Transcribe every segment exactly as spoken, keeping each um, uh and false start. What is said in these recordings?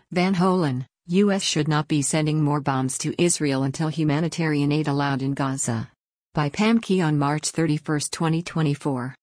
Van Holen, U S should not be sending more bombs to Israel until humanitarian aid allowed in Gaza. By Pam Key on March thirty-first, twenty twenty-four.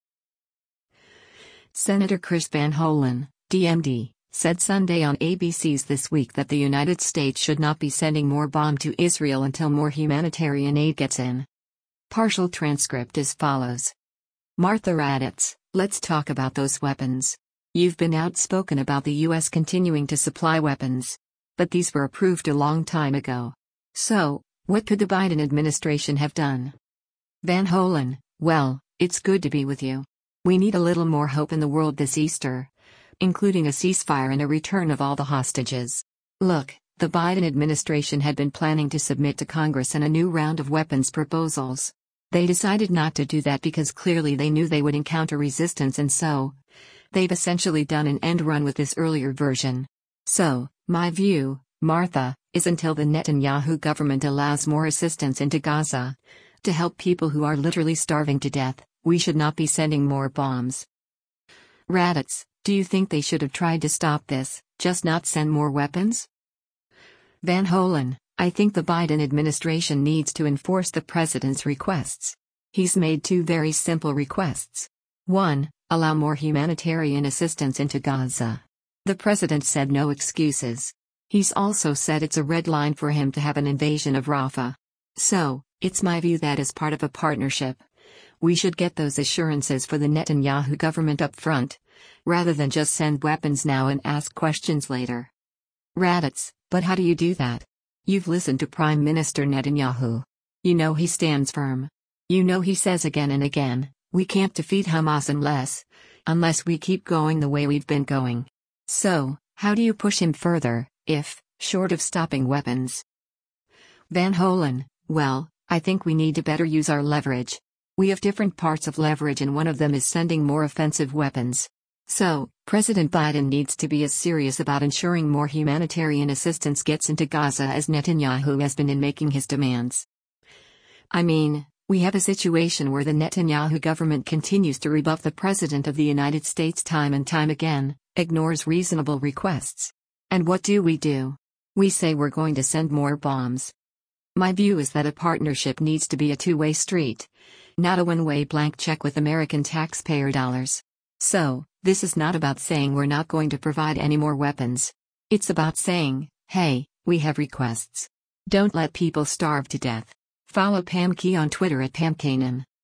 Senator Chris Van Holen, D M D, said Sunday on A B C's This Week that the United States should not be sending more bombs to Israel until more humanitarian aid gets in. Partial transcript as follows. Martha Raddatz, let's talk about those weapons. You've been outspoken about the U S continuing to supply weapons. But these were approved a long time ago. So, what could the Biden administration have done? Van Holen, well, it's good to be with you. We need a little more hope in the world this Easter, including a ceasefire and a return of all the hostages. Look, the Biden administration had been planning to submit to Congress in a new round of weapons proposals. They decided not to do that because clearly they knew they would encounter resistance, and so, they've essentially done an end run with this earlier version. So, my view, Martha, is until the Netanyahu government allows more assistance into Gaza, to help people who are literally starving to death, we should not be sending more bombs. Raddatz, do you think they should have tried to stop this, just not send more weapons? Van Holen, I think the Biden administration needs to enforce the president's requests. He's made two very simple requests. One, allow more humanitarian assistance into Gaza. The president said no excuses. He's also said it's a red line for him to have an invasion of Rafah. So, it's my view that as part of a partnership, we should get those assurances for the Netanyahu government up front, rather than just send weapons now and ask questions later. Raddatz, but how do you do that? You've listened to Prime Minister Netanyahu. You know he stands firm. You know he says again and again, we can't defeat Hamas unless, unless we keep going the way we've been going. So, how do you push him further, if, short of stopping weapons? Van Holen, well, I think we need to better use our leverage. We have different parts of leverage, and one of them is sending more offensive weapons. So, President Biden needs to be as serious about ensuring more humanitarian assistance gets into Gaza as Netanyahu has been in making his demands. I mean, we have a situation where the Netanyahu government continues to rebuff the President of the United States time and time again, ignores reasonable requests. And what do we do? We say we're going to send more bombs. My view is that a partnership needs to be a two-way street, not a one-way blank check with American taxpayer dollars. So, this is not about saying we're not going to provide any more weapons. It's about saying, hey, we have requests. Don't let people starve to death. Follow Pam Key on Twitter at Pam Kanan.